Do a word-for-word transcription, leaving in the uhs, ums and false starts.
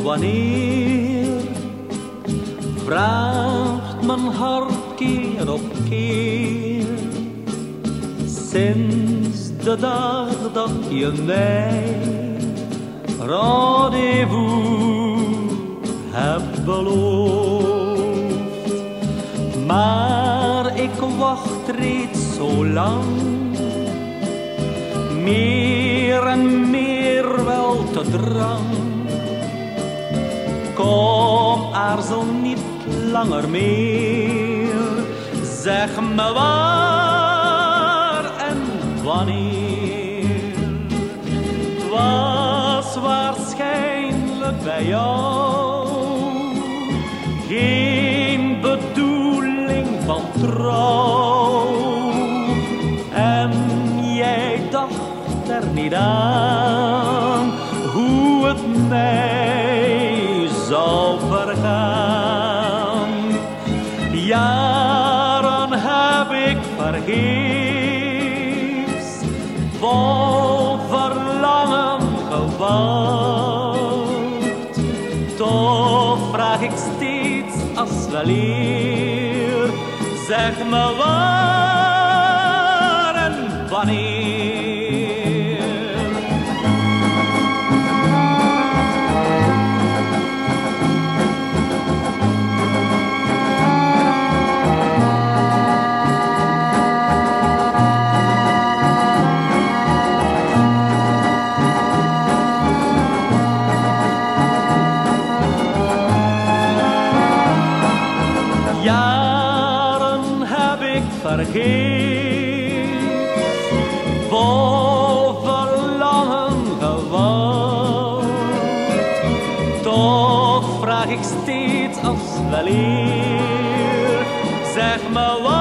wanneer vraagt mijn hart keer op keer, sinds de dag dat je mij rendezvous hebt beloofd. Maar ik wacht reeds zo lang, meer en meer wel te drang. Kom, aarzel niet langer meer, zeg me waar en wanneer. 'T was waarschijnlijk bij jou geen bedoeling van trouw, en jij dacht er niet aan hoe het mij zou vergaan. Jaren heb ik vergeefs vol verlangen gewacht, toch vraag ik steeds als weleer, zeg me waar en wanneer. Jaren heb ik vergeefs vol verlangen gewacht, toch vraag ik steeds als weleer, zeg me wat.